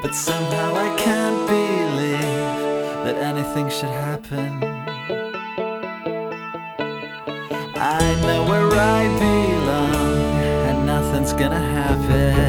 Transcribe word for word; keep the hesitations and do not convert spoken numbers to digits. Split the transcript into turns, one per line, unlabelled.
but somehow I can't believe that anything should happen. I know where I belong, and nothing's gonna happen.